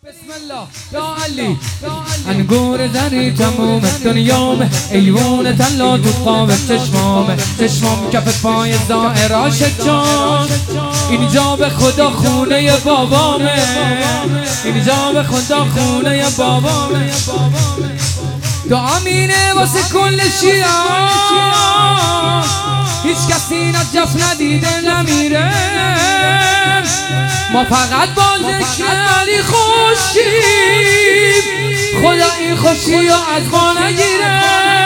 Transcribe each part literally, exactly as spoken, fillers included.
بسم الله یا علی انگور زنی تموم دنیام ایوون تلا تو قاب چشمام چشمام کف پای زائرا شجام اینجا به خدا خونه بابامه اینجا به خدا خونه بابامه دعا مینه واسه کل شیعه هیچ کسی نجف ندیده نمیره ما فقط با ذکر علی خوشیم خدا این خوشی رو از ما نگیره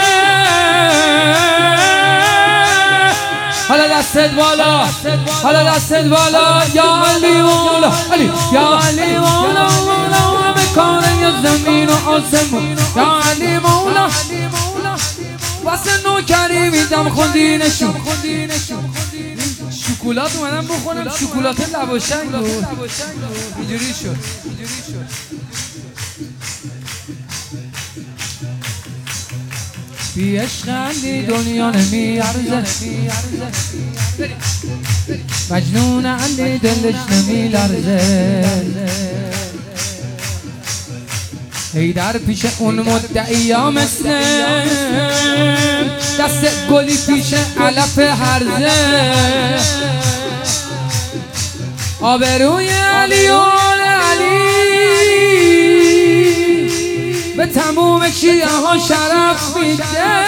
حالا دستت بالا حالا دستت بالا یا علی مولا علی یا علی مولا مولا همه کاره زمین و آسمون یا علی مولا واسه نوکری میدم خوندینشون شکلات اومدم بخونم شکلات لباشنگ بود اینجوری شد بی عشق علی دنیا نمیارزه مجنون علی دلش نمیلرزه ای در پیش اون مدعیا مثل دست گلی پیش علف هرزه آبروی علی و آل علی به تموم شیعه ها شرف میده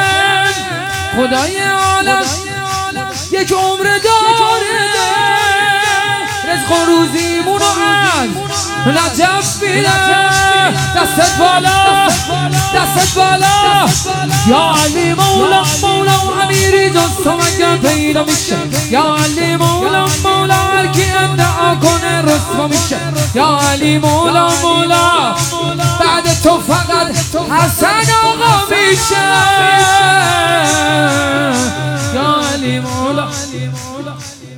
خدای عالم یک عمر داره رزق و روزیمونو از نجف میده دستت بالا دستت بالا یا علی مولا مولا و امیری جز تو مگه پیدا میشه یا علی مولا مولا هرکی ادعا کنه رسوا میشه یا علی مولا مولا بعد تو فقط حسن آقا میشه یا علی مولا